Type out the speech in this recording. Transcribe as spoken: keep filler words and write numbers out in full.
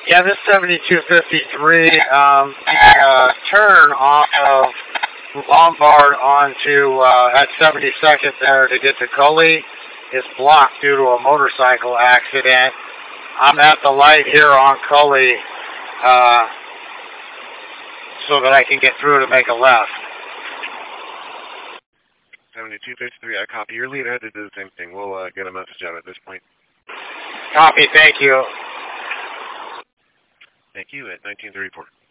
Yeah, this seventy-two fifty-three, um, uh, turn off of Lombard onto, uh, at seventy-second there to get to Cully is blocked due to a motorcycle accident. I'm at the light here on Cully, uh, so that I can get through to make a left. seventy-two fifty-three, I copy. Your lead ahead to do the same thing. We'll uh, get a message out at this point. Copy, thank you. Thank you at nineteen thirty-four.